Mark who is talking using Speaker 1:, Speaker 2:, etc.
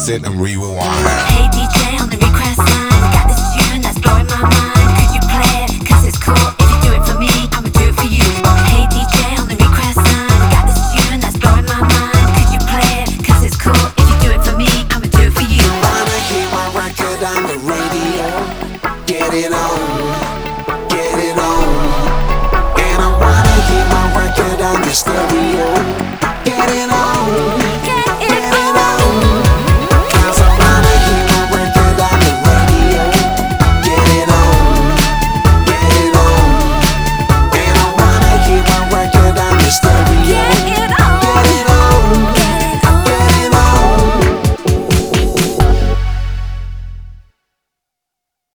Speaker 1: pause it and rewind.
Speaker 2: Hey DJ on the request line, got this tune that's blowing my mind. Could you play it? 'Cause it's cool. If you do it for me, I'ma do it for you. Hey DJ on the request line, got this tune that's blowing my mind. Could you play it? 'Cause it's cool. If you do it for me, I'ma do it for you.
Speaker 3: Wanna hear my record on the radio? Get it on, get it on. And I wanna hear my record on the stereo. Get it on.